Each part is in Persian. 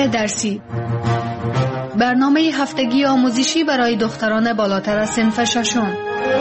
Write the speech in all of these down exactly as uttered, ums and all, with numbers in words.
درسی، برنامه هفتگی آموزشی برای دختران بالاتر از صنف ششم.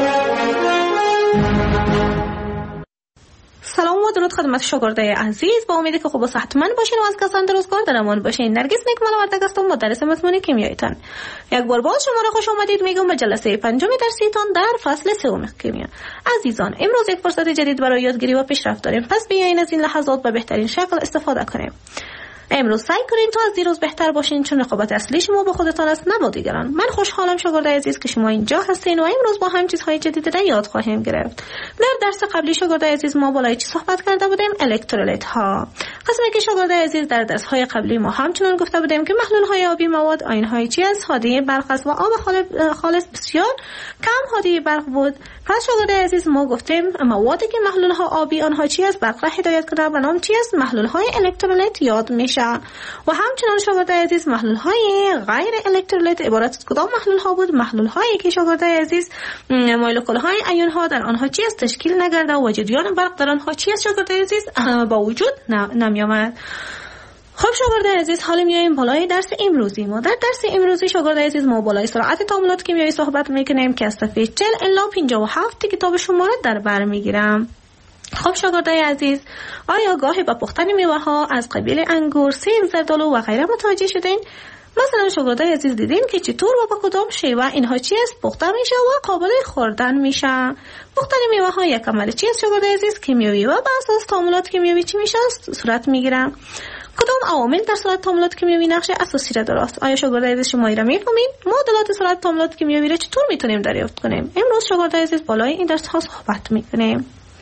سلام و درود خدمت شاگردای عزیز، با امیدی که خوب و صحتمند باشین و از کسان درستگار در امان باشین. نرگس نیکمال وردگ هستم، مدرس مضمون کیمیایتان. یک بار باز شما را خوش آمدید میگم به جلسه پنجم درسیتان در فصل سوم کیمیا. عزیزان، امروز یک فرصت جدید برای یادگیری و پیشرفت داریم، پس بیاین از این لحظات به بهترین شکل استفاده کنیم. امروز سعی کنین تا از دیروز بهتر باشین، چون رقابت اصلی شما با خودتان است، نه با دیگران. من خوشحالم شاگردای عزیز که شما اینجا هستین و امروز با هم چیزهای جدید را یاد خواهیم گرفت. در درس قبلی شاگردای عزیز ما بالای چی صحبت کرده بودیم؟ الکترولیت ها. قسمی که شاگردای عزیز در درس های قبلی ما همچنان گفته بودیم که محلول های آبی مواد آیون های چی است؟ حادیه برق است و آب خالص بسیار کم حادیه برق بود. پس شاگردای عزیز ما گفتیم موادی که محلول ها آبی آنها چی است؟ برق را هدایت کنند و نام چی است؟ محلول های الکترولیت یاد میشه. و همچنان شاگردای عزیز محلول های غیر الکترولیت عبارت از کدام محلول ها بود؟ محلول هایی که شاگردای عزیز مولکول های ایون ها در آنها چی است؟ تشکیل نگرده و جریان برق در آنها چی است شاگردای عزیز؟ با وجود نمی آمد. خب شاگردای عزیز، حالا میایم بالای درس امروزی ما. در درس امروزی شاگردای عزیز ما بالای سرعت تعاملات کیمیایی صحبت میکنیم که از صفحه چهل الی پنجاه و هفت کتاب شما را در بر میگیرم. خب شاگردای عزیز، آیا گاهی با پختن میوه ها از قبیل انگور، سیب، زردآلو و غیره متوجه شدین؟ مثلا شاگردای عزیز دیدین که چطور و با کدام شیوه اینها چی است پخته میشه و قابل خوردن میشه. پختن میوه ها یک عمل چی است شاگردای عزیز؟ کیمیایی و بر اساس تعاملات کیمیایی چی میشه صورت میگیره. کدام عوامل در سرعت تعاملات کیمیایی نقش اساسی را دارند؟ آیا شاگردای عزیز شما را میفهمید؟ معادلات سرعت تعاملات کیمیایی را چطور میتونیم دریافت کنیم؟ امروز شاگردای عزیز بالای این درس ها صحبت میکنیم.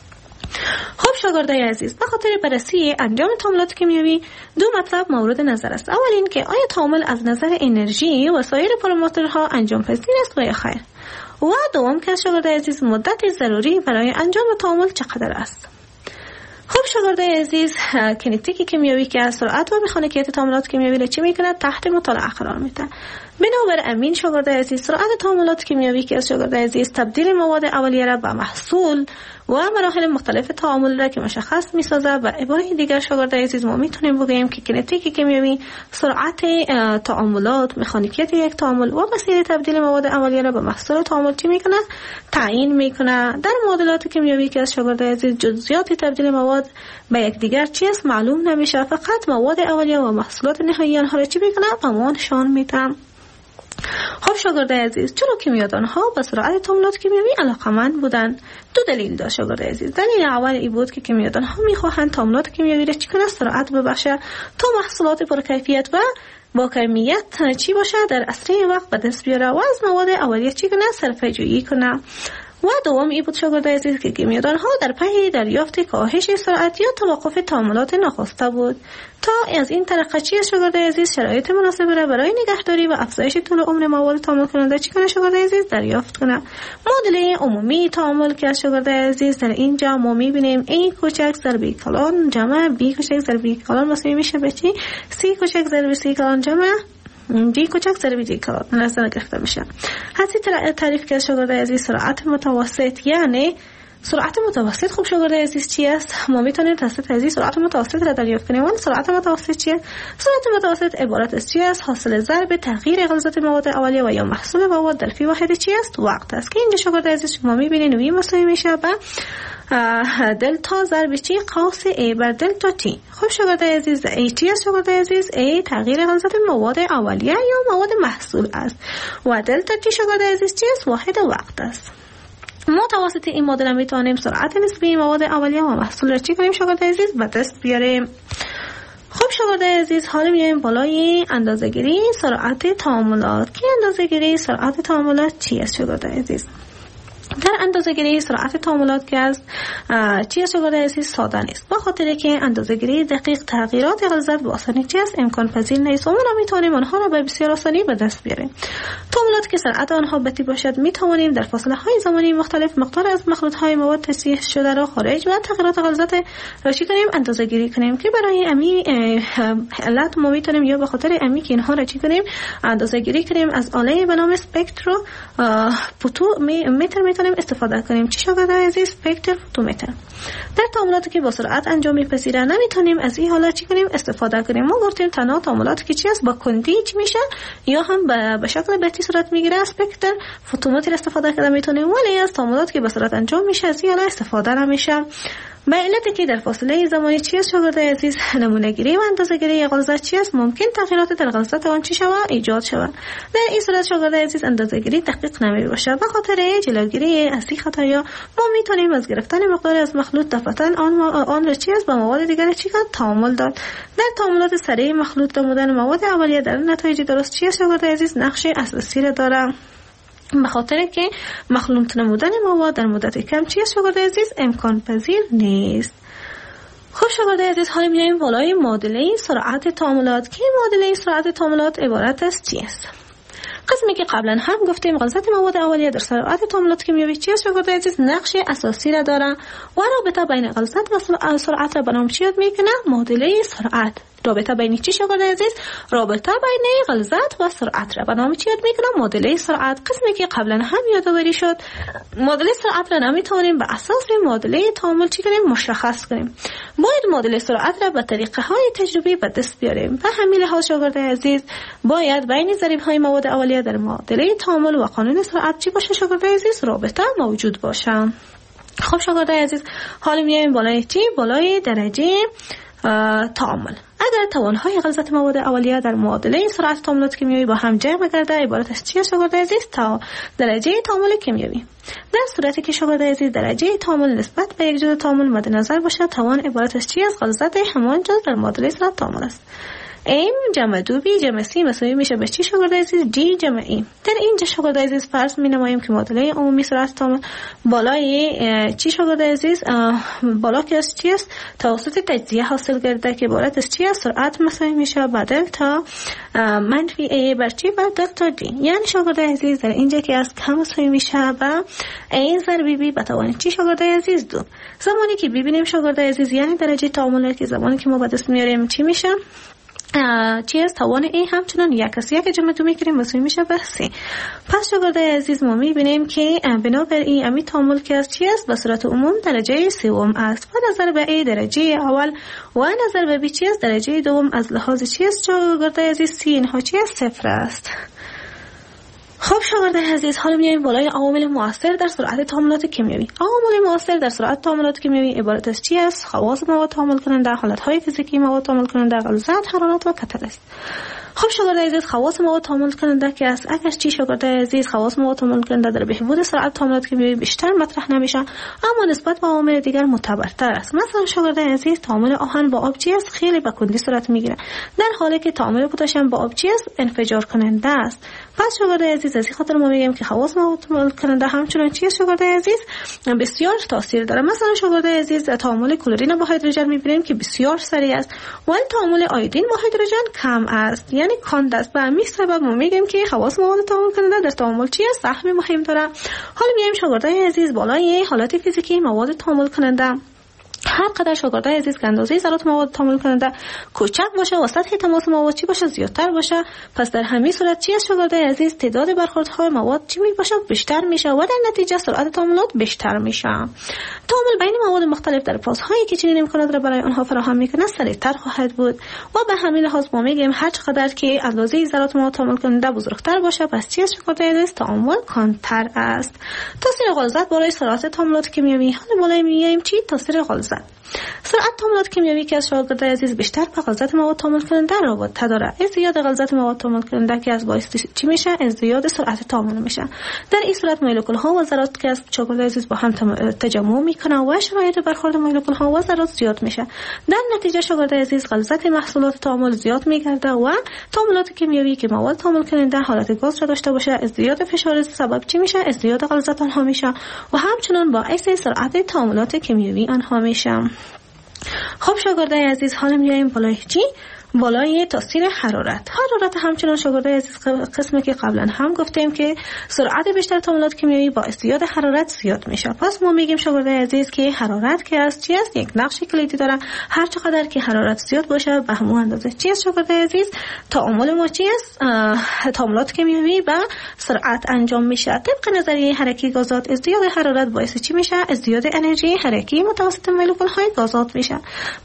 خب شاگردای عزیز، به خاطر بررسی انجام تعاملات کیمیایی دو مطلب مورد نظر است. اول این که آیا تعامل از نظر انرژی و سایر پارامترها انجام پذیر است و یا خیر. و دوم که شاگردای عزیز مدت ضروری برای انجام تعامل چقدر است. خب شاگردای عزیز، کینتیک کیمیایی که از سرعت و مکانیکیت تعاملات کیمیایی را چی میکنه؟ تحت مطالعه قرار میده. بنابر امین شاگردای عزیز، سرعت تعاملات کیمیایی که از شاگردای عزیز تبدیل مواد اولیه را به محصول و مراحل مختلف تعامل را که مشخص میسازه. و عباره دیگر شاگردای عزیز ما میتونیم بگیم که کینتیک کیمیایی سرعت تعاملات، مکانیکیت یک تعامل و مسیر تبدیل مواد اولیه را به محصول تعامل چی میکنه؟ تعیین میکنه. در معادلات کیمیایی که از شاگردای عزیز جزئیات تبدیل مواد به یکدیگر چی است معلوم نمیشه، فقط مواد اولیه و محصولات نهایی آنها را چی میکنه؟ به ما نشان میده. خب شاگردای عزیز، چرا کیمیادان ها به سرعت تعاملات کیمیایی علاقمند بودند؟ دو دلیل داشت شاگردای عزیز. دلیل اول این بود که کیمیادان ها میخواهند تعاملات کیمیایی را چی کنه؟ سرعت ببخشه تا محصولات پرکیفیت و با کمیت چی باشه در اسرع وقت به دست بیاره و از مواد اولیه چی کنه؟ صرفه جویی کنه. و دوم این بود شاگردای عزیز که کیمیادان ها در پی دریافت کاهش سرعت یا توقف تعاملات ناخواسته بود تا از این طریق چی شاگردای عزیز شرایط مناسب را برای نگهداری و افزایش طول عمر مواد تعامل کننده چی کنه شاگردای عزیز؟ دریافت کنه. معادله عمومی تعامل که از شاگردای عزیز در اینجا ما میبینیم ای کوچک ضرب کلان جمع بی کوچک ضرب کلان مساوی میشه به چی؟ سی کوچک ضرب سی کلان جمع دی کوچک ضرب دی کلان نظر گرفته میشه. حتی تعریف که شاگردای عزیز سرعت متوسط یعنی سرعت متوسط. خب شاگردای عزیز چی است؟ ما میتونیم توسط عزیز سرعت متوسط را دریافت کنیم. ولی سرعت متوسط چیه؟ سرعت متوسط عبارت از چی است؟ حاصل ضرب تغییر غلظت مواد اولیه و یا محصول مواد در فی واحد چی است؟ وقت است که اینجا شاگردای عزیز شما میبینید وی مساوی میشه به دلتا ضرب چی؟ قوس ای بر دلتا تی. خب شاگردای عزیز، ای چی است شاگردای عزیز؟ ای تغییر غلظت مواد اولیه یا مواد محصول است و دلتا تی شاگردای عزیز چی است؟ واحد وقت است. ما توسط این معادله میتونیم سرعت نسبی مواد اولیه و محصول را چی کنیم شاگردای عزیز؟ به دست بیاریم. خب شاگردای عزیز، حالا میایم بالای اندازه‌گیری سرعت تعاملات. که اندازه‌گیری سرعت تعاملات چی است شاگردای عزیز؟ در اندازه‌گیری سرعت تعاملات که از چی است شاگردای عزیز؟ ساده نیست، با خاطر که اندازه‌گیری دقیق تغییرات غلظت با آسانی چی است؟ امکان پذیر نیست و ما نمیتونیم آنها را به بسیار آسانی به دست بیاریم. تعاملات که سرعت آنها بطیء باشد میتوانیم در فاصله های زمانی مختلف مقدار از مخلوط های مواد تصحیح شده را خارج و تغییرات غلظت را چی کنیم؟ اندازه‌گیری کنیم. که برای امی علت ما میتونیم یا به خاطر امی که اینها را چی کنیم؟ اندازه‌گیری کنیم از آله به نام اسپکترو پوتو متر میتونیم میتونیم استفاده کنیم. چی شاگردای عزیز؟ اسپکتر فوتومتر. در تعاملاتی که با سرعت انجام میپذیره نمیتونیم از این حالت چی کنیم؟ استفاده کنیم. ما گفتیم تنها تعاملاتی که چی است با کندی چی میشه یا هم به شکل بطی صورت میگیره اسپکتر فوتومتر استفاده کنیم میتونیم، ولی از تعاملاتی که با سرعت انجام میشه از این حالت استفاده نمیشه. به علتی که در فاصله زمانی چی است شاگردای عزیز؟ نمونه گیری و اندازه گیری غلظت چی است؟ ممکن تغییرات در غلظت آن چی شود؟ ایجاد شود. در این صورت شاگردای عزیز اندازه گیری دقیق نمی باشه. به خاطر جلوگیری از این خطایا ما میتونیم از گرفتن مقداری از مخلوط دفعتاً آن آن را چی است با مواد دیگر چی کنیم؟ تعامل داد. در تعاملات سریع مخلوط نمودن مواد اولیه در نتایج درست چی است شاگردای عزیز؟ نقش اساسی را داره. به خاطر که مخلوط نمودن مواد در مدت کم چی است شاگردای عزیز؟ امکان پذیر نیست. خب شاگردای عزیز حالا میایم بالای معادله سرعت تعاملات که معادله سرعت تعاملات عبارت از چی است؟ قسمی که قبلا هم گفتیم غلظت مواد اولیه در سرعت تعاملات کیمیایی چی است شاگردای عزیز؟ نقش اساسی را داره و رابطه بین غلظت و سرعت را به نام چی یاد میکنه؟ معادله سرعت. رابطه بین چی شاگردای عزیز؟ رابطه بین غلظت و سرعت را به نام چی یاد میکنه؟ معادله سرعت. قسمی که قبلا هم یادآوری شد معادله سرعت را نمیتونیم به اساس معادله تعامل چی کنیم؟ مشخص کنیم. باید معادله سرعت را به طریقه های تجربی به دست بیاریم. به همین لحاظ شاگردای عزیز باید بین ضریب های مواد اولیه در معادله تعامل و قانون سرعت چی باشه شاگردای عزیز؟ رابطه موجود باشه. خب شاگردای عزیز حالا میایم بالای چی؟ بالای درجه تعامل. اگر توانهای غلظت مواد اولیه در معادله سرعت تعاملات کیمیایی با هم جمع گرده عبارت از چی است شاگردای عزیز؟ تا درجه تعامل کیمیایی. در صورتی که شاگردای عزیز درجه تعامل نسبت به یک جزء تعامل مد نظر باشه توان عبارت از چی است؟ غلظت همان جزء در معادله سرعت تعامل است. ام جمع دو بی جمع سی مساوی میشه به چی شاگردای عزیز؟ دی جمع ای. در اینجا شاگردای عزیز فرض می‌نماییم که معادله عمومی سرعت تعامل بالای چی شاگردای عزیز؟ بالا که از چی است؟ توسط تجزیه حاصل کرده که عبارت از چی است؟ سرعت مساوی میشه با دلتا منفی ای بر چی؟ بر دلتا دی. یعنی شاگردای عزیز در اینجا که از کم مساوی میشه با ای ضرب بی به توان چی شاگردای عزیز؟ دو. زمانی که ببینیم شاگردای عزیز یعنی درجه تعامل که زمانی که ما به دست میاریم چی میشه؟ چی است؟ توان ای همچنان یک است. یک جمع دو میکنیم مساوی میشه به سه. پس شاگردای عزیز ما میبینیم که بنابراین امی تعامل که از چی است؟ به صورت عموم درجه سوم است و نظر به ای درجه اول و نظر به بی چی است؟ درجه دوم. از لحاظ چی است شاگردای عزیز؟ سی اینها چی است؟ صفر است. خب شاگردای عزیز حالا میایم بالای عوامل مؤثر در سرعت تعاملات کیمیایی. عوامل مؤثر در سرعت تعاملات کیمیایی عبارت از چی است؟ خواص مواد تعامل کننده، حالتهای فیزیکی مواد تعامل کننده، غلظت، حرارت و کتل است. خب شاگردای عزیز خواص مواد تعامل کننده که است اگر چی شاگردای عزیز خواص مواد تعامل کننده در بهبود سرعت تعاملات کیمیایی بیشتر مطرح نمیشه اما نسبت به عوامل دیگر معتبرتر است. مثلا شاگردای عزیز تعامل آهن با آب چی است؟ خیلی به کندی صورت میگیره در حالی که تعامل پتاسیم با آب چی است؟ انفجار کننده است. پس شاگردای عزیز از این خاطر ما میگیم که خواص مواد تعامل کننده همچنان چی است شاگردای عزیز؟ بسیار تاثیر داره. مثلا شاگردای عزیز تعامل کلورین با هیدروژن میبینیم که بسیار سریع است ولی تعامل آیودین با هیدروژن کم است یعنی کند است. به همین سبب ما میگیم که خواص مواد تعامل کننده در تعامل چی است؟ سهم مهم داره. حالا میایم شاگردای عزیز بالای حالت فیزیکی مواد تعامل کننده. هر قدر شاگردای عزیز که اندازه ذرات مواد تعامل کننده کوچک باشه و سطح تماس مواد چی باشه؟ زیادتر باشه. پس در همین صورت چی است شاگردای عزیز؟ تعداد برخوردهای مواد چی میشه؟ بیشتر میشه و در نتیجه سرعت تعاملات بیشتر میشه. تعامل بین مواد مختلف در فازهایی که چنین امکانات را برای آنها فراهم میکنه سریعتر خواهد بود و به همین لحاظ ما میگیم هر چقدر که اندازه ذرات مواد تعامل کننده بزرگتر باشه پس چی است شاگردای عزیز؟ تعامل کندتر است. تاثیر غلظت بالای سرعت تعاملات کیمیایی. حالا بالای میایم چی؟ تاثیر غلظت. سرعت تعاملات کیمیایی که از شاگردای عزیز بیشتر به غلظت مواد تعامل کننده رابطه داره. ازدیاد غلظت مواد تعامل کننده که از باعث چی میشه؟ ازدیاد سرعت تعامل میشه. در این صورت مولکول ها و ذرات که از شاگردای عزیز با هم تجمع میکنه و شرایط برخورد مولکول ها و ذرات زیاد میشه. در نتیجه شاگردای عزیز غلظت محصولات تعامل زیاد میگرده و تعاملات کیمیایی که مواد تعامل کننده حالت گاز را داشته باشه ازدیاد فشار سبب چی میشه؟ ازدیاد غلظت آنها میشه و همچنان باعث سرعت تعاملات کیمیایی آنها میشه. خب شاگردای عزیز حالا میایم بالای چی؟ بالای تاثیر حرارت. حرارت همچنان شاگردای عزیز قسمی که قبلا هم گفتیم که سرعت بیشتر تعاملات کیمیایی با ازدیاد حرارت زیاد میشه. پس ما میگیم شاگردای عزیز که حرارت که است چی است؟ یک نقش کلیدی داره. هر چقدر که حرارت زیاد باشه به همون اندازه چی است شاگردای عزیز؟ تعامل ما چی است؟ تعاملات کیمیایی با سرعت انجام میشه. طبق نظریه حرکی گازات ازدیاد حرارت باعث چی میشه؟ ازدیاد انرژی حرکی متوسط مولکول های گازات میشه.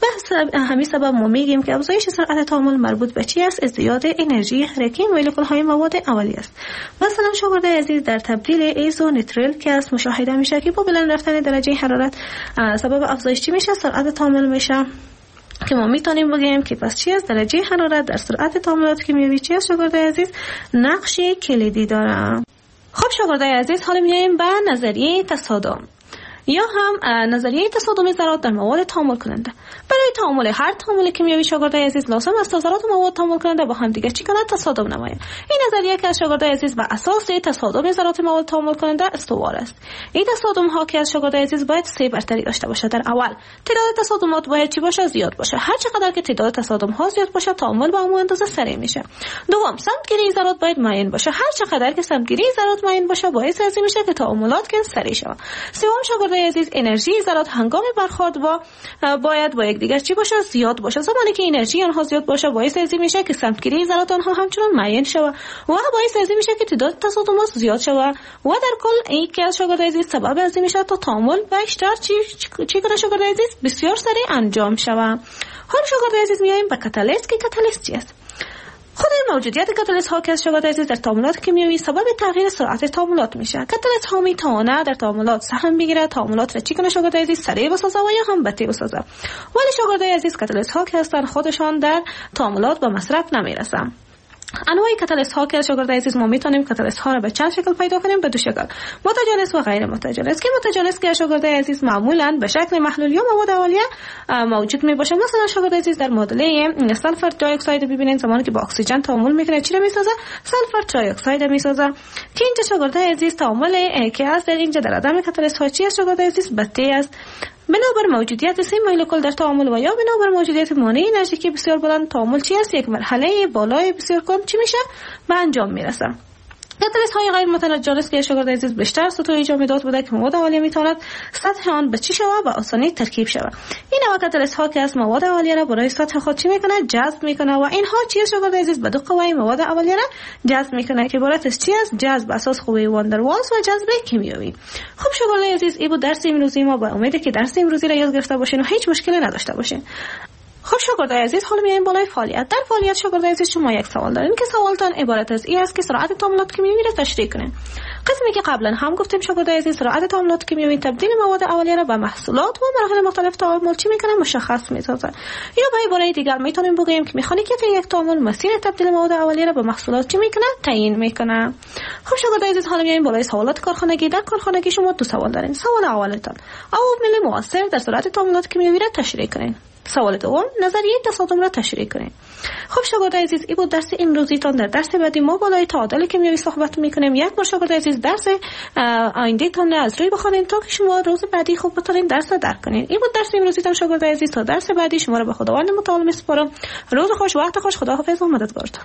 به همین سبب ما میگیم که افزایش سرعت تعامل مربوط به چی است؟ ازدیاد انرژی حرکی مولکول های مواد اولیه است. مثلا شاگردای عزیز در تبدیل ایزونیتریل که است مشاهده میشه که با بلند رفتن درجه حرارت سبب افزایش چی میشه؟ سرعت تعامل میشه. که ما میتونیم بگیم که پس چی است؟ درجه حرارت در سرعت تعاملات کیمیایی چی است شاگردای عزیز؟ نقش کلیدی داره. خب شاگردای عزیز حالا میایم به نظریه تصادم یا هم نظریه تصادم ذرات در مواد تعامل کننده. برای تعامل هر تعامل کیمیایی شاگردای عزیز لازم است ذرات و مواد تعامل کننده با هم دیگه چی کنند؟ تصادم نمایند. این نظریه که از شاگردای عزیز بر اساس تصادم ذرات مواد تعامل کننده استوار است. این تصادم ها که از شاگردای عزیز باید سه برتری داشته باشه. در اول تعداد تصادمات باید چی باشه؟ زیاد باشه. هر چقدر که تعداد تصادم ها زیاد باشه تعامل با همون اندازه سریع میشه. دوم سمتگیری ذرات باید معین باشه. هر چقدر که سمتگیری ذرات معین باشه باعث از این میشه که تعاملات که سریع شه. سوم شاگردای عزیز انرژی ذرات هنگام برخورد با باید با یکدیگر چی باشه؟ زیاد باشه. زمانی که انرژی آنها زیاد باشه باعث از این میشه که سمتگیری ذرات آنها همچنان معین شه و باعث از این میشه که تعداد تصادمات زیاد شه و در کل این که از شاگردای عزیز سبب از این میشه تا تعامل بیشتر چی چی کنه شاگردای عزیز؟ بسیار سریع انجام شه. حالا شاگردای عزیز میایم به کاتالیست که کاتالیست چی است؟ خود موجودیت کاتالیست ها که از شاگردای عزیز در تعاملات کیمیایی سبب تغییر سرعت تعاملات میشه. کاتالیست ها میتونه در تعاملات سهم بگیره، تعاملات را چی کنه شاگردای عزیز؟ سریع بسازه و یا هم بطیء بسازه. ولی شاگردای عزیز کاتالیست ها که هستن خودشان در تعاملات به مصرف نمیرسن. انواع کاتالیست ها که شاگردای عزیز ما میتونیم کاتالیست ها را به چند شکل پیدا کنیم؟ به دو شکل، متجانس و غیر متجانس. که متجانس که شاگردای عزیز معمولا به شکل محلول یا مواد اولیه موجود می باشه. مثلا شاگردای عزیز در معادله سلفر دی اکساید ببینید زمانی که با اکسیژن تعامل میکنه چی را میسازه؟ سلفر دی اکساید میسازه. که اینجا شاگردای عزیز تعامل که از در اینجا در عدم کاتالیست ها چی است شاگردای عزیز؟ بطیء است. بنابر موجودیت سه مولکول در تعامل و یا بنابر موجودیت مانع انرژیکی بسیار بلند تعامل چی است؟ یک مرحله بالای بسیار کم چی میشه؟ به انجام میرسه. کاتالیست های غیر متجانس که شاگردای عزیز بیشتر سطح ایجاد بوده که مواد اولیه میتواند سطح آن به چی شود؟ به آسانی ترکیب شود. این نوع کاتالیست ها که از مواد اولیه را برای سطح خود چی میکنه؟ جذب میکنه و اینها چی شاگردای عزیز؟ به دو قوه مواد اولیه را جذب میکنه که عبارت از چی است؟ جذب اساس قوه واندروالز و جذب کیمیایی. خب شاگردای عزیز این بود درس امروزی ما. با امید که درس امروزی را یاد گرفته باشین و هیچ مشکلی نداشته باشین. خب شاگردای عزیز حالا میایم بالای فعالیت. در فعالیت شاگردای عزیز شما یک سوال دارین که سوالتان عبارت از این است که سرعت تعاملات کیمیایی را تشریح کنین. قسمی که قبلا هم گفتیم شاگردای عزیز سرعت تعاملات کیمیایی تبدیل مواد اولیه را به محصولات و مراحل مختلف تعامل چی میکنه؟ مشخص میسازه. یا به عباره دیگر میتونیم بگیم که مکانیکیت یک تعامل مسیر تبدیل مواد اولیه را به محصولات چی میکنه؟ تعیین میکنه. خب شاگردای عزیز حالا میایم بالای سوالات کارخانگی. در کارخانگی شما دو سوال دارین. سوال اولتان عوامل مؤثر در سرعت تعاملات کیمیایی را تشریح کنین. سوال دوم نظریه تصادم را تشریح کنیم. خب شاگردای عزیز این بود درس امروزیتان. در درس بعدی ما بالای تعادل کیمیایی صحبت میکنیم. یک بار شاگردای عزیز درس آینده تان از روی بخونید تا که شما روز بعدی خوب بتونید درس را درک کنید. این بود درس امروزیتان شاگردای عزیز. تا درس بعدی شما را به خداوند متعال میسپارم. روز خوش، وقت خوش، خداحافظ و مددگارتان.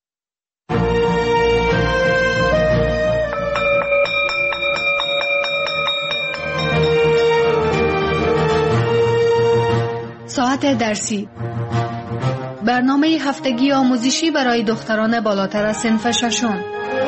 ساعت درسی، برنامه هفتگی آموزشی برای دختران بالاتر از صنف ششم.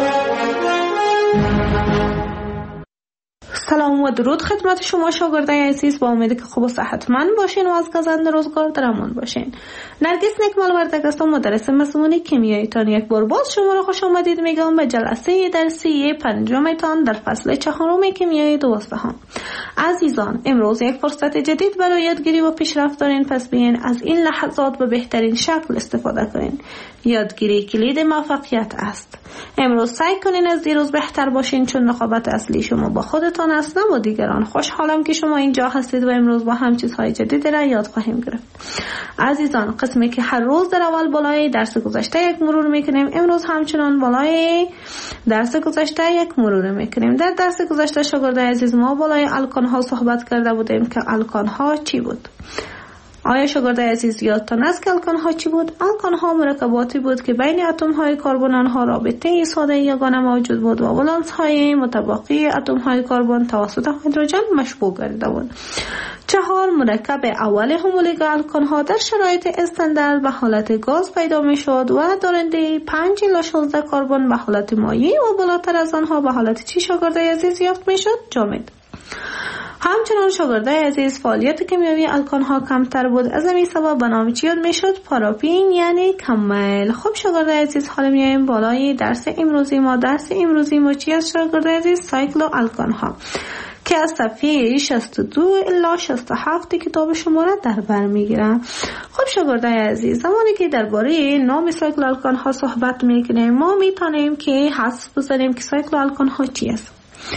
سلام و درود خدمت شما شاگردای عزیز. با امید که خوب و صحتمند باشین و از گزند روزگار در امان باشین. نرگس نکمال وردک هستم، مدرس مضمون کیمیایی تان. یک بار باز شما را خوش آمدید میگم به جلسه درسی پنجم تان در فصل چهارم کیمیای دوازدهم. عزیزان امروز یک فرصت جدید برای یادگیری و پیشرفت دارین، پس بیاین از این لحظات به بهترین شکل استفاده کنین. یادگیری کلید موفقیت است. امروز سعی کنین از دیروز بهتر باشین، چون رقابت اصلی شما با خودتان است نه با دیگران. خوشحالم که شما اینجا هستید و امروز با هم چیزهای جدید را یاد خواهیم گرفت. عزیزان قسمی که هر روز در اول بالای درس گذشته یک مرور میکنیم، امروز همچنان بالای درس گذشته یک مرور میکنیم. در درس گذشته شاگردای عزیز ما بالای الکان ها صحبت کرده بودیم که الکان ها چی بود؟ آیا شاگردای عزیز یادتان است که الکان ها چی بود؟ الکان ها مرکباتی بود که بین اتم های کربن آنها رابطه ساده یگانه موجود بود و ولانس های متباقی اتم های کربن توسط هیدروژن مشبوع گردیده بود. چهار، مرکب اول هومولوگ الکان ها در شرایط استاندارد به حالت گاز پیدا می شد و دارنده پنج الی شانزده کربن به حالت مایع و بالاتر از آنها به حالت چی شاگردای عزیز یافت می شد؟ جامد. همچنان شاگردای عزیز فعالیت کیمیایی الکان ها کمتر بود، از همین سبب به نام چی یاد می شد؟ پاراپین یعنی کمیل. خب شاگردای عزیز حالا میایم بالای درس امروزی ما. درس امروزی ما چی است شاگردای عزیز؟ سایکلو الکان ها که از صفحه شصت و دو الی شصت و هفت کتاب شما را در بر میگیرم. خب شاگردای عزیز زمانی که درباره نام سایکل الکان ها صحبت میکنیم ما میتونیم که حدس بزنیم که سایکل الکان ها چی است.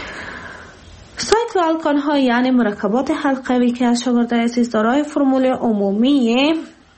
سایکل الکان ها یعنی مرکبات حلقوی که از شاگردای عزیز دارای فرمول عمومی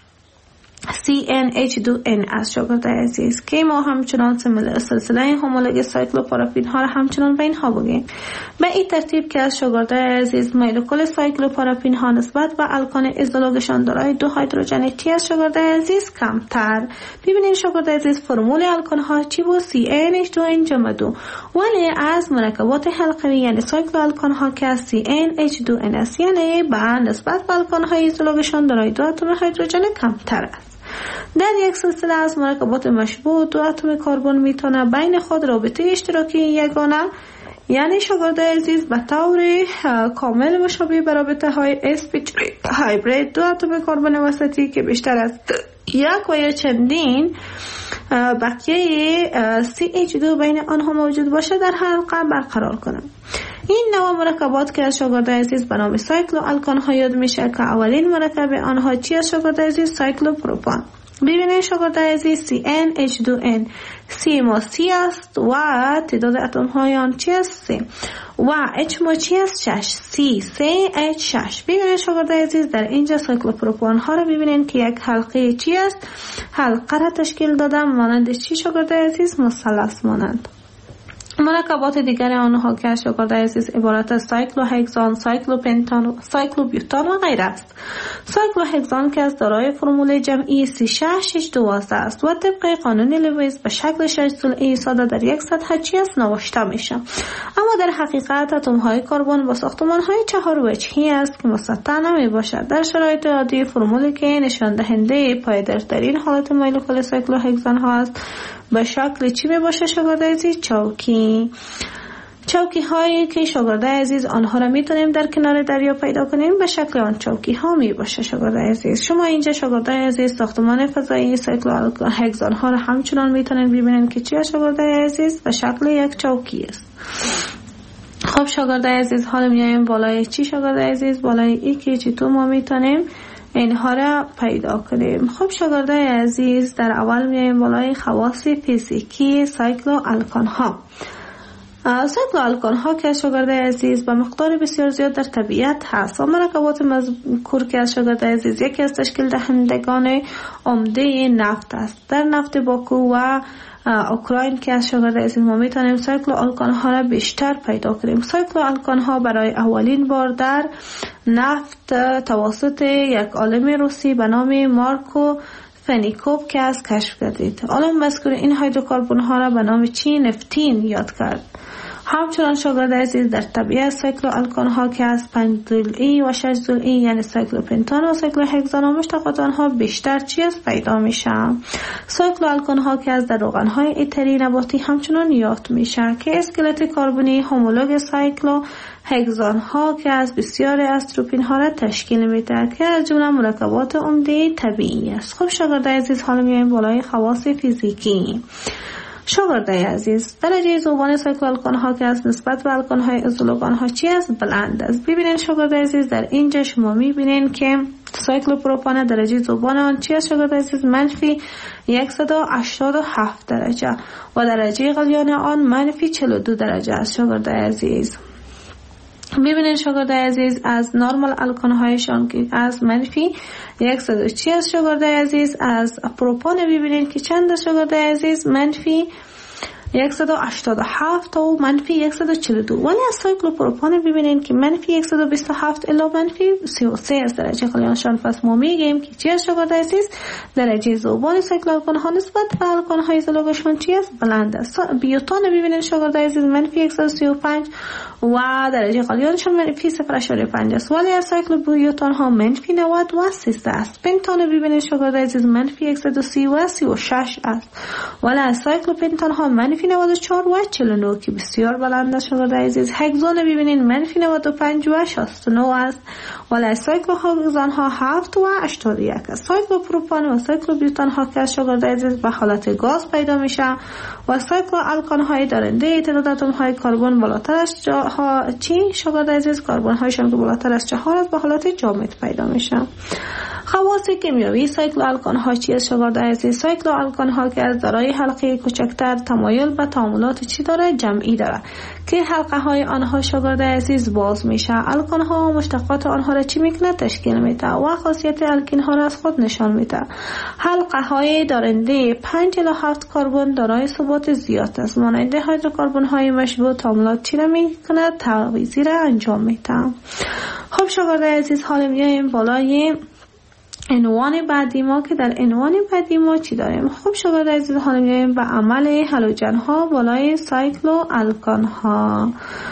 سی ان اچ دو ان از شاگردای عزیز که ما همچنان سلسله هومولوگ سایکلوپاراپین ها را همچنان به اینها بگیم. به این ترتیب که از شاگردای عزیز مولکول سایکلوپاراپین ها نسبت به الکان ازولوگشان دارای دو هیدروژن تی از شاگردای عزیز کمتر. ببینید شاگردای عزیز فرمول الکان ها چی بود؟ سی ان اچ دو ان جمع دو. ولی از مرکبات حلقوی یعنی سایکل الکان ها که از سی ان اچ دو ان است یعنی به نسبت به الکان های ازولوگشان دارای دو اتم هیدروژن کمتر است. در یک سلسله از مرکبات مشبوع دو اتم کربن میتونه بین خود رابطه اشتراکی یگانه یعنی شاگردای عزیز به طور کامل مشابه به رابطه های sp هایبرید دو اتم کربن وسطی که بیشتر از یک و یا چندین بقیه سی اچ دو بین آنها موجود باشه در حلقه برقرار کنند. این نوع مرکبات که از شاگردای عزیز به نام سایکلو الکان ها یاد میشه که اولین مرکب آنها چی از شاگردای عزیز؟ سایکلوپروپان. ببینید شاگردای عزیز سی ان اچ دو ان سی ما سی است و تعداد اتم های آن چی است؟ سی و اچ ما چی است؟ شش. سی سی اچ شش. ببینید شاگردای عزیز در اینجا سایکلوپروپان ها را ببینید که یک حلقه چی است؟ حلقه را تشکیل دادم مانند چی شاگردای عزیز؟ مثلث مانند. مرکبات دیگر آنها که از شاگردای عزیز عبارت از سایکلوهگزان، سایکلوپنتان، سایکلوبیوتان و غیره است. سایکلوهگزان که از دارای فرمول جمعی سی شش شش دوازده است و طبق قانون لوئیس به شکل شش ضلعی ساده در یک سطح چی است نوشته میشه. اما در حقیقت اتم های کربن با ساختمان های چهار وجهی است که مسطح نمی باشد. در شرایط عادی فرمولی که نشان دهنده پایدارترین حالت مولکول سایکلوهگزان ها است به شکل چی می باشه شاگردای عزیز؟ چوکی. چوکی هایی که شاگردای عزیز آنها را میتونیم در کنار دریا پیدا کنیم به شکل آن چوکی ها می باشه شاگردای عزیز. شما اینجا شاگردای عزیز ساختمان فضایی سایکلوهگزان ها را همچنان میتونید ببینید که چی شاگردای عزیز به شکل یک چوکی است. خب شاگردای عزیز حالا میایم بالای چی شاگردای عزیز؟ بالای ای که چی تو ما میتونیم اینها را پیدا کنیم. خب شاگردای عزیز در اول میایم بالای خواص فیزیکی سایکلو الکان ها. سایکلو الکان ها که از شاگردای عزیز به مقدار بسیار زیاد در طبیعت هست و مرکبات مذکور که از شاگردای عزیز یکی از تشکیل دهندگان عمده نفت است. در نفت باکو و اوکراین که از شاگردای عزیز ما میتونیم سایکلو الکان ها را بیشتر پیدا کنیم. سایکلو الکان ها برای اولین بار در نفت توسط یک عالم روسی به نام مارکو فنیکوف که از کشف گردید. عالم مذکور این هیدروکربن ها را به نام چی؟ نفتین یاد کرد. همچنان شاگردای عزیز در طبیعت سایکلو الکان ها که از پنج ضلعی و شش ضلعی یعنی سایکلوپنتان و سایکلوهگزان و مشتقات آنها بیشتر چی است پیدا میشه. سایکلو الکان ها که از در روغن های ایتری نباتی همچنان یافت میشه که اسکلت کربنی هومولوگ سایکلو هگزان ها که از بسیار استروپین ها را تشکیل میده که از جمله مرکبات عمده طبیعی است. خب شاگردای عزیز حالا میایم بالای خواص فیزیکی. شاگردای عزیز درجه ذوبان سایکلو الکان ها که از نسبت به الکان های ازولوگان ها چی است؟ بلند است. ببینید شاگردای عزیز در اینجا شما میبینید که سایکلوپروپان درجه ذوبان آن چی است شاگردای عزیز؟ منفی صد و هشتاد و هفت درجه و درجه غلیان آن منفی چهل و دو درجه است شاگردای عزیز. ببینید شاگردای عزیز از نرمال الکان هایشان که از منفی صد و چی است شاگردای عزیز. از پروپان ببینید که چند است شاگردای عزیز؟ منفی صد و هشتاد و هفت تا منفی صد و چهل و دو. ولی از سایکلوپروپان ببینید که منفی صد و بیست و هفت الی منفی سی و سه از درجه خالیانشان. پس ما میگیم که چی از شاگرد عزیز درجه ذوبان سایکل آلکان ها نسبت به آلکان های ایزولوگشون چی است؟ بلند است. بیوتان ببینید شاگرد عزیز منفی صد و سی و پنج و درجه خالیانشان منفی صفر و پنج است. ولی از سایکل بیوتان ها منفی نود و سیزده است. پنتان ببینید شاگرد عزیز منفی صد و سی و سی و شش است. ولی از سایکل پنتان ها منفی نود و چهار و چهل و نه که بسیار بلند است شاگرد عزیز. هگزان ببینید منفی نود و پنج و شصت و نه است. ولی از سایکل هگزان ها هفت و هشتاد و یک است. سایکل پروپان و سایکل بیوتان ها که شاگرد عزیز به حالت گاز پیدا میشه و سایکل الکان های دارنده تعداد اتم های کربن بالاتر از جاها چی شاگرد عزیز کربن هایشان که بالاتر از چهار است به حالت جامد پیدا میشه. خواص کیمیایی سایکل الکان ها چی است شاگرد عزیز؟ سایکل الکان ها که از دارای حلقه کوچکتر تمایل به تعاملات چی داره؟ جمعی داره که حلقه های آنها شاگرد عزیز باز میشه. الکان ها مشتقات آنها را چی میکنه؟ تشکیل میده و خاصیت الکین ها را از خود نشان میده. حلقه های دارنده پنج الی هفت کربن دارای ثبات زیاد است. مانند هیدروکربن های مشبوع تعاملات چی را میکنه؟ تعویضی را انجام میده. خب شاگرد عزیز حالا میایم بالای عنوان بعدی ما که در عنوان بعدی ما چی داریم؟ خب شاگرد عزیز حالا میایم به عمل هالوژن ها بالای سایکلو الکان ها.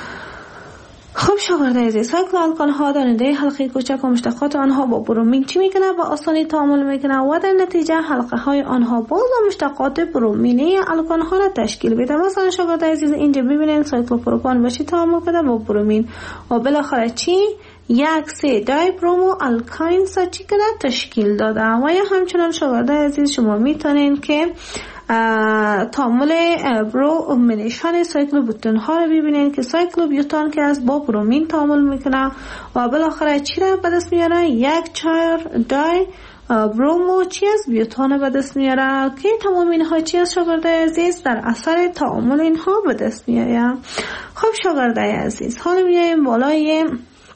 خب شاگرد عزیز سایکل الکان ها دارنده حلقه کوچک و مشتقات آنها با برومین چی میکنه؟ با آسانی تعامل میکنه و در نتیجه حلقه های آنها باز و مشتقات برومینی الکان ها را تشکیل میده. مثلا شاگرد عزیز اینجا ببینید سایکلوپروپان با چی تعامل کرده؟ با برومین و بالاخره چی؟ یک سه دای برومو الکاین سا چی کنه؟ تشکیل داده. و یا همچنان شاگرد عزیز شما میتونین که تعامل برومینیشن سایکل بیوتان ها رو ببینین که سایکل بیوتان که از با برومین تعامل میکنه و بالاخره چی را به دست میاره؟ یک چهار دای برومو چی از بیوتان به دست میاره که تمام اینها چی از شاگرد عزیز در اثر تعامل اینها به دست میاره. خب شاگرد عزیز حالا میایم بالای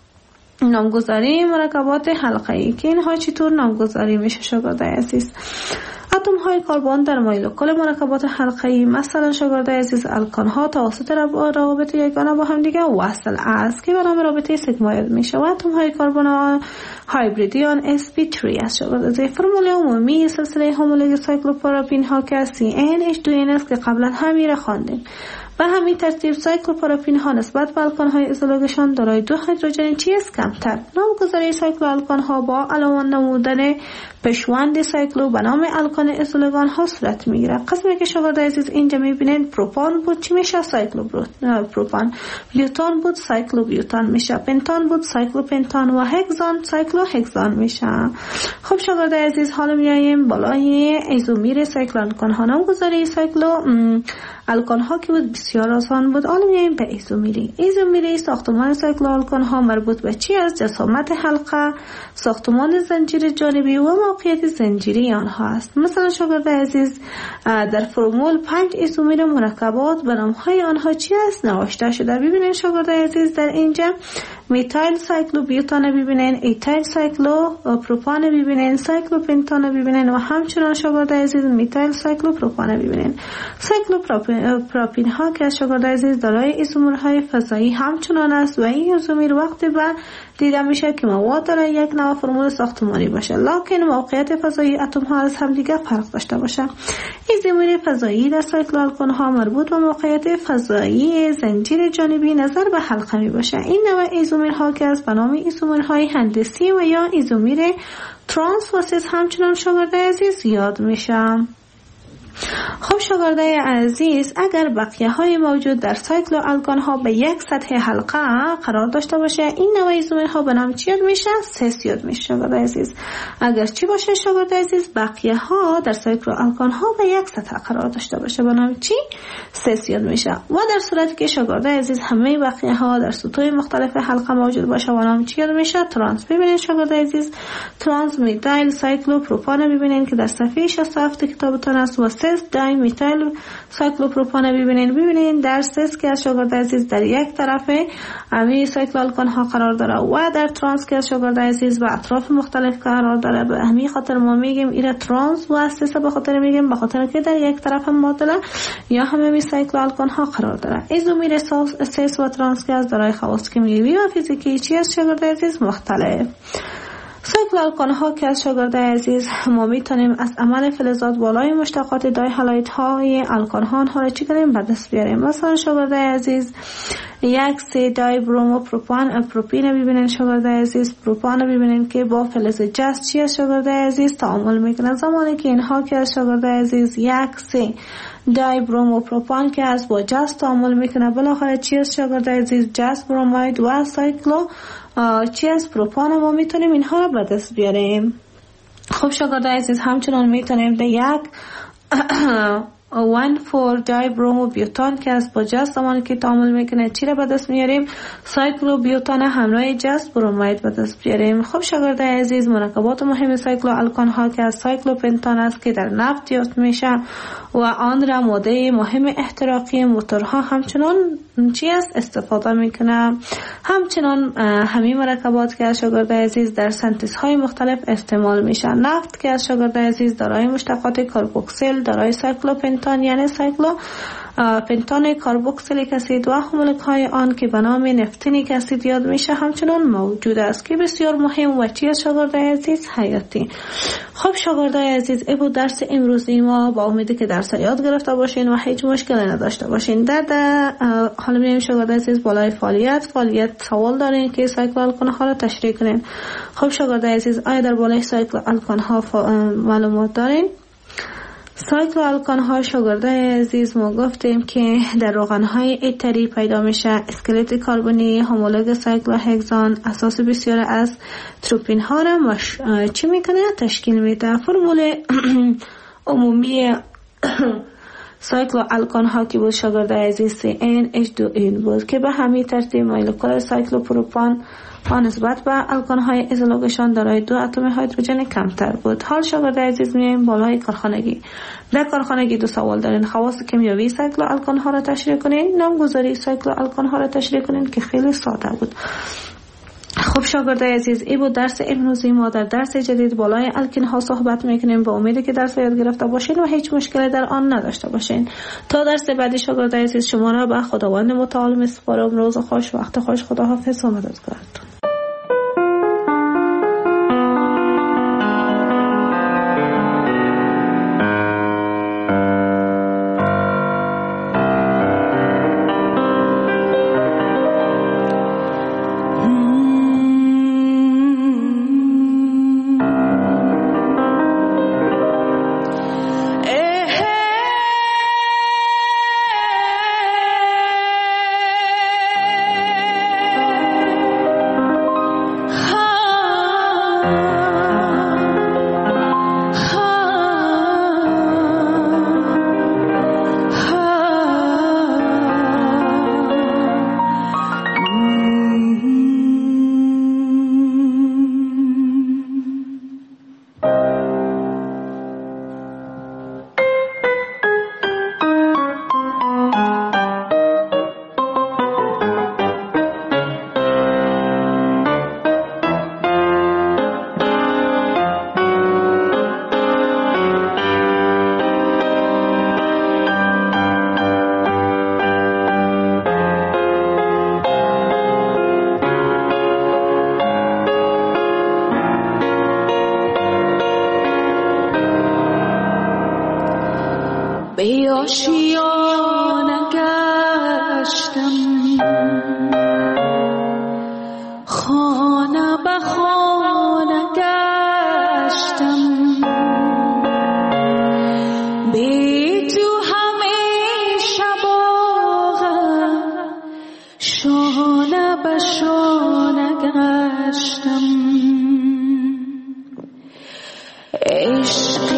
نامگذاری مرکبات حلقه‌ای که اینها چطور نامگذاری میشه شاگرد عزیز؟ اتم های کربن در مولکول مرکبات حلقه‌ای مثلا شاگرد عزیز الکان ها توسط روابط یگانه با هم دیگه وصل است که به نام رابطه سیگموید میشه و اتم های کربن هایبریدیان اس پی سه است شاگرد عزیز. فرمول عمومی سلسله هومولوژی سایکلوپروپین ها که سی ان اچ دو ان است که قبلا همین را خواندیم. به همین ترتیب سایکلوپروپین ها نسبت به الکان های ایزولوگشان دارای دو هیدروژن چی است؟ کمتر. نامگذاری سایکل الکان ها با علاوه نمودن پیشوند سایکلو به نام الکان ایزولوگان ها صورت میگیره. قسمی که شاگرد عزیز اینجا میبینید پروپان بود چی میشه؟ سایکلو پروپان. بیوتان بود سایکلو بیوتان میشه. پنتان بود سایکلو پنتان و هگزان سایکلو هگزان میشه. خب شاگرد عزیز حالا میایم بالای ایزومیر سایکل الکان ها. نامگذاری سایکلو الکان ها که بود بسیار آسان بود. حالا میایم به ایزومیری. ایزومیری ساختمان سایکل الکان ها مربوط به چی است؟ جسامت حلقه، ساختمان زنجیر جانبی و موقعیت زنجیری آنها است. مثلا شاگرد عزیز در فرمول پنج ایزومیر مرکبات به نامهای آنها چی است؟ نوشته شده. ببینید شاگرد عزیز در اینجا میتایل سایکلو بیوتان ببینین، ایتایل سایکلو پروپان ببینین، سایکلو پنتان ببینین و همچنان شاگرد عزیز میتایل سایکلو پروپان ببینین. سایکلو پروپین ها که شاگرد عزیز دارای ایزومرهای فضایی همچنان است و این ایزومیر وقتی به دیده میشه که مواد داره یک نوع فرمول ساختمانی باشه لکن موقعیت فضایی اتم ها از هم دیگه فرق داشته باشه. ایزومیر فضایی در سایکل الکان ها مربوط به موقعیت فضایی زنجیر جانبی نظر به حلقه می باشه. این نوع ایزومیرها که از به نام ایزومیرهای هندسی و یا ایزومیر ترانسواسیس همچنان شاگرد عزیز یاد میشه. خب شاگرده عزیز اگر بقیه های موجود در سایکل الکان ها به یک سطح حلقه قرار داشته باشه این نوع ایزومر ها به نام چی یاد میشه؟ سس یاد میشه شاگرده عزیز. اگر چی باشه شاگرده عزیز؟ بقیه ها در سایکل الکان ها به یک سطح قرار داشته باشه به نام چی؟ سس یاد میشه. و در صورتی که شاگرده عزیز همه بقیه ها در سطوح مختلف حلقه موجود باشه به نام چی یاد میشه؟ ترانس. ببینید شاگرده عزیز ترانس میتایل سایکلو پروپان ببینید که در صفحه شصت و هفت کتابتون است و سه دای میتایل سایکلوپروپان ببینین ببینین در سه که از شاگرد عزیز در یک طرف امی سایکل آلکان ها قرار داره و در ترانس که از شاگرد عزیز به اطراف مختلف قرار داره. به همین خاطر ما میگیم ایره ترانس و سه به خاطر میگیم به خاطر که در یک طرف معادله یا همه می سایکل آلکان ها قرار داره. ایزومیر سه و ترانس که از دارای خواص کیمیایی و فیزیکی چی از شاگرد عزیز مختلف. سایکل آلکان ها که از شاگرد عزیز ما میتونیم از عمل فلزات بالای مشتقات دای هالایت های آلکان ها آنها را چی کنیم به دست بیاریم. مثلا شاگرد عزیز یک سه دای برومو پروپان پروپین ببینین شاگرد عزیز پروپان ببینین که با فلز جست چی از شاگرد عزیز تعامل میکنه. زمانی که اینها که از شاگرد عزیز یک سه دای برومو پروپان که از با جست تعامل میکنه بالاخره چی از شاگرد عزیز جست بروماید و سایکلو چی از پروپان ما میتونیم اینها را به دست بیاریم. خب شاگرد عزیز همچنان میتونیم در یک وان فور دای برومو بیوتان که از با جست زمانی که تعامل میکنه چی را به دست میاریم سایکلو بیوتان همراه جست بروماید به دست بیاریم. خب شاگرد عزیز مرکبات مهم سایکلو آلکان ها که از سایکلو پنتان است که در نفت یافت میشه و آن را ماده مهم احتراقی موتورها همچنان چی است استفاده میکنه. همچنان همین مرکبات که از شاگرد عزیز در سنتز های مختلف استعمال میشه. نفت که از شاگرد عزیز دارای مشتقات کاربوکسیل دارای سایکلو پنتان یعنی سایکلو پنتان کاربوکسیلیک اسید و مولکول های آن که به نام نفتینیک اسید یاد میشه همچنان موجود است که بسیار مهم و چی از شاگرد عزیز حیاتی. خب شاگرد عزیز ای بود درس امروزی ما. با امیدی که درس یاد گرفته باشین و هیچ مشکلی نداشته باشین. در, در حالا میریم شاگرد عزیز بالای فعالیت فعالیت سوال دارین که سایکل آلکان ها را تشریح کنین. خب شاگرد عزیز آیا در بالای سایکل آلکان ها معلومات دارین؟ سایکل آلکان ها شاگرد عزیز ما گفتیم که در روغن های ایتری پیدا میشه. اسکلت کربنی همولوگ سایکل هگزان اساس بسیار از تروپین ها را مش... چی میکنه تشکیل میده. فرمول عمومی سایکل آلکان ها که بود شاگرد عزیز سی ان اچ دو این بود که به همین ترتیب مولکول سایکل پروپان با نسبت به آلکان های ازولوگشان دارای دو اتم هیدروژن کمتر بود. حال شاگرد عزیز میایم بالای کارخانگی. در کارخانگی دو سوال دارین. خواص کیمیایی سایکل آلکان ها را تشریح کنین. نامگذاری سایکل آلکان ها را تشریح کنین که خیلی ساده بود. خب شاگرد عزیز ای بود درس امروزی ما. در درس جدید بالای الکین ها صحبت میکنیم. با امیدی که درس یاد گرفته باشین و هیچ مشکلی در آن نداشته باشین. تا درس بعدی شاگرد عزیز شما را به خداوند متعال میسپارم. روز خوش وقت خوش. خداحافظ و مددگارتون. به آشیانه گشتم خانه به خانه گشتم بی تو همیشه باغم شانه به شانه گشتم عشق